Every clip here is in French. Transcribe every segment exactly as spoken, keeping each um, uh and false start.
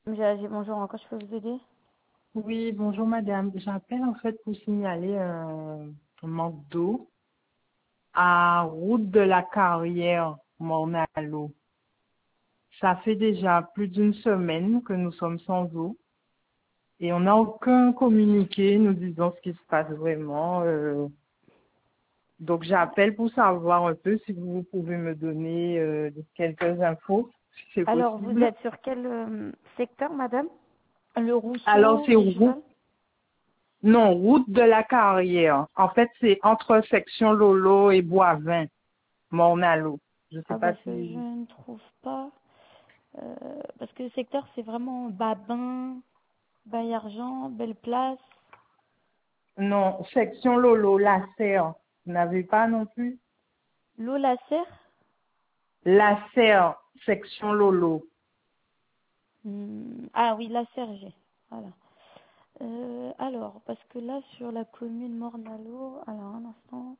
J'ai j'ai- bonjour, encore je peux vous aider? Oui, bonjour madame. J'appelle en fait pour signaler un un manque d'eau à route de la Carrière, Morne-à-l'eau. Ça fait déjà plus d'une semaine que nous sommes sans eau et on n'a aucun communiqué nous disant ce qui se passe vraiment. euh. Donc j'appelle pour savoir un peu si vous pouvez me donner euh, quelques infos, si c'est Alors, vous possible. êtes sur quel euh, secteur, madame? Le Alors Rousseau, c'est route, Richeval? non, route de la Carrière. En fait, c'est entre section Lolo et Boivin. Morne-à-l'eau. Je sais Ah pas bah je, je si... ne trouve pas. Euh, parce que le secteur, c'est vraiment Babin, Baillargent, Belle Place. Non, section Lolo, la serre. Vous n'avez pas non plus? L'eau la serre? La serre, section Lolo. Hmm, Ah oui, la serre, j'ai. Voilà. Euh, alors, parce que là, sur la commune Morne-à-l'eau, alors un instant.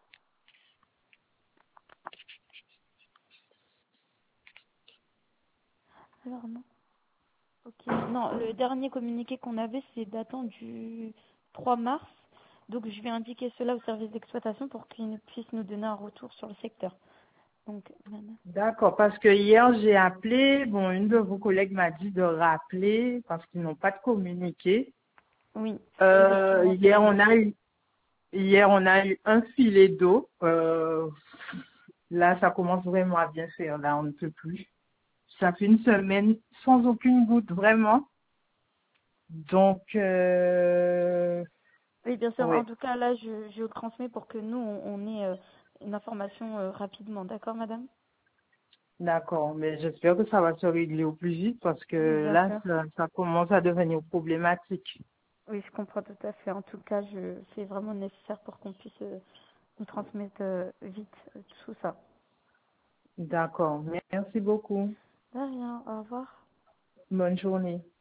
Alors non. Ok. Non, le dernier communiqué qu'on avait, c'est datant du trois mars. Donc, je vais indiquer cela au service d'exploitation pour qu'ils puissent nous donner un retour sur le secteur. Donc, madame. D'accord, parce que hier j'ai appelé, bon, une de vos collègues m'a dit de rappeler parce qu'ils n'ont pas de communiqué. Oui, Euh, effectivement, c'est hier vrai. on a eu, hier on a eu un filet d'eau. Euh, là, ça commence vraiment à bien faire. Là, on ne peut plus. Ça fait une semaine sans aucune goutte, vraiment. Donc, euh, Oui, bien sûr. oui. En tout cas, là, je, je le transmets pour que nous, on, on ait euh, une information euh, rapidement. D'accord, madame? D'accord, mais j'espère que ça va se régler au plus vite parce Oui, que bien là, sûr. ça, ça commence à devenir problématique. Oui, je comprends tout à fait. En tout cas, je, c'est vraiment nécessaire pour qu'on puisse euh, nous transmettre euh, vite euh, tout ça. D'accord, merci beaucoup. De rien. Au revoir. Bonne journée.